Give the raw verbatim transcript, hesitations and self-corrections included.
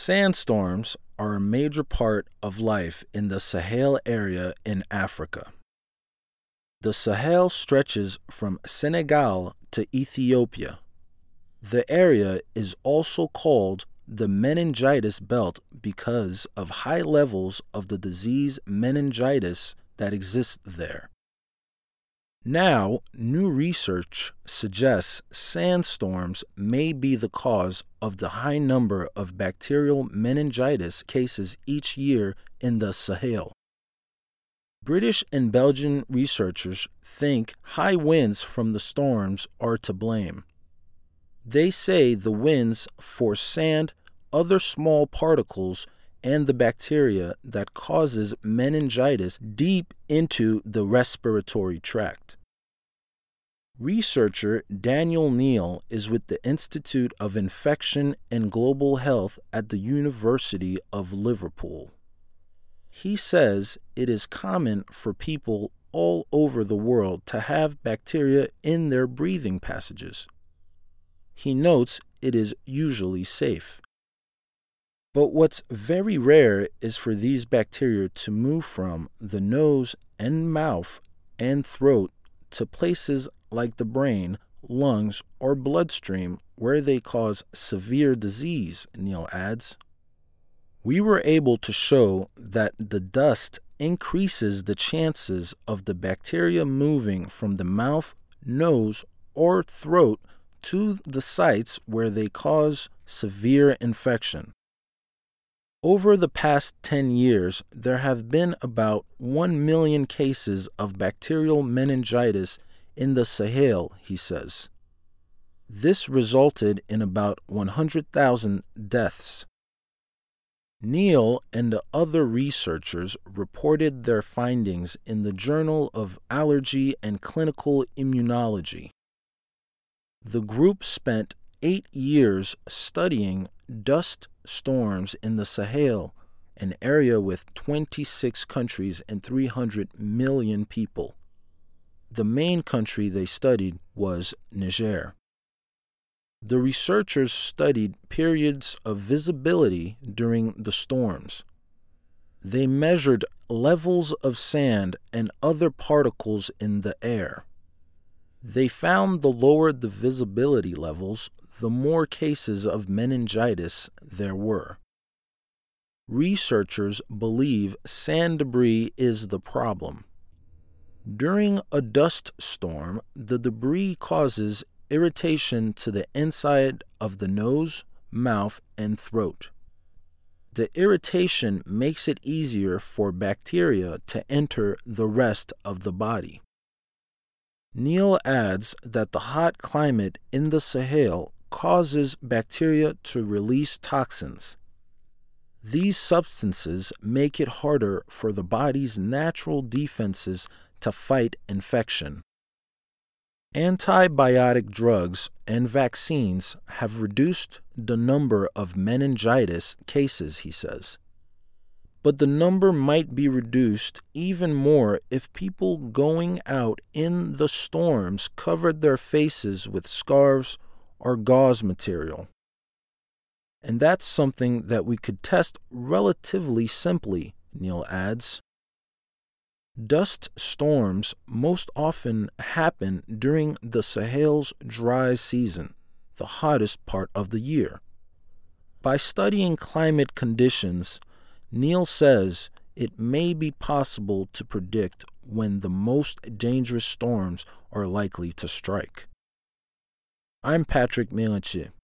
Sandstorms are a major part of life in the Sahel area in Africa. The Sahel stretches from Senegal to Ethiopia. The area is also called the meningitis belt because of high levels of the disease meningitis that exists there. Now, new research suggests sandstorms may be the cause of the high number of bacterial meningitis cases each year in the Sahel. British and Belgian researchers think high winds from the storms are to blame. They say the winds force sand, other small particles, and the bacteria that causes meningitis deep into the respiratory tract. Researcher Daniel Neal is with the Institute of Infection and Global Health at the University of Liverpool. He says it is common for people all over the world to have bacteria in their breathing passages. He notes it is usually safe. But what's very rare is for these bacteria to move from the nose and mouth and throat to places like the brain, lungs, or bloodstream where they cause severe disease, Neal adds. We were able to show that the dust increases the chances of the bacteria moving from the mouth, nose, or throat to the sites where they cause severe infection. Over the past ten years, there have been about one million cases of bacterial meningitis in the Sahel, he says. This resulted in about one hundred thousand deaths. Neal and the other researchers reported their findings in the Journal of Allergy and Clinical Immunology. The group spent eight years studying dust storms in the Sahel, an area with twenty-six countries and three hundred million people. The main country they studied was Niger. The researchers studied periods of visibility during the storms. They measured levels of sand and other particles in the air. They found the lower the visibility levels, the more cases of meningitis there were. Researchers believe sand debris is the problem. During a dust storm, the debris causes irritation to the inside of the nose, mouth, and throat. The irritation makes it easier for bacteria to enter the rest of the body. Neal adds that the hot climate in the Sahel causes bacteria to release toxins. These substances make it harder for the body's natural defenses to fight infection. Antibiotic drugs and vaccines have reduced the number of meningitis cases, he says. But the number might be reduced even more if people going out in the storms covered their faces with scarves or gauze material. And that's something that we could test relatively simply, Neal adds. Dust storms most often happen during the Sahel's dry season, the hottest part of the year. By studying climate conditions, Neal says it may be possible to predict when the most dangerous storms are likely to strike. I'm Patrick Melanche.